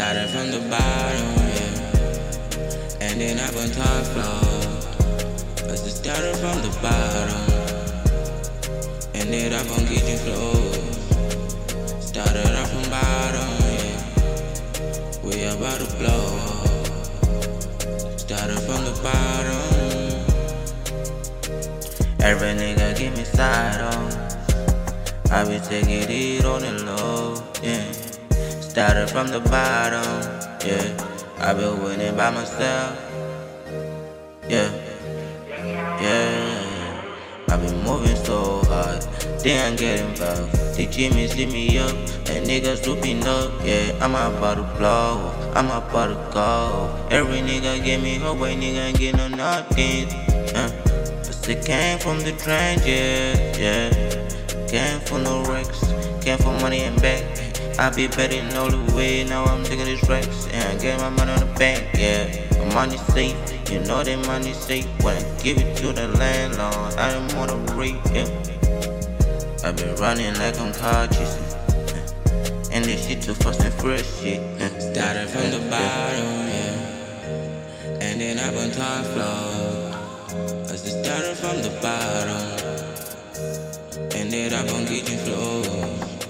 Started from the bottom, yeah. Ending up on top floor. Cause it started from the bottom. Ended up on kitchen floor. Started up from bottom, yeah. We about to blow up. Started from the bottom. Every nigga give me side on. I be taking it on the low, yeah. Started from the bottom, yeah. I been winning by myself, yeah, yeah. I been moving so hard, they ain't get involved. The Jimmy see me up, and niggas swooping up, yeah. I'm about to blow, I'm about to go. Every nigga give me hope, ain't nigga ain't get no nothing, Cause it came from the trench, yeah, yeah. Came for no wrecks, came for money and back. I be betting all the way, now I'm taking these wrecks. And I get my money on the bank, yeah. My money safe, you know that money safe. When I give it to the landlord, I don't wanna rate, yeah. I been running like I'm car chasing, and this shit too fast and fresh, shit. Started from the bottom, yeah. Ending up on top floor. Cause it started from the bottom. Ended up on kitchen floor.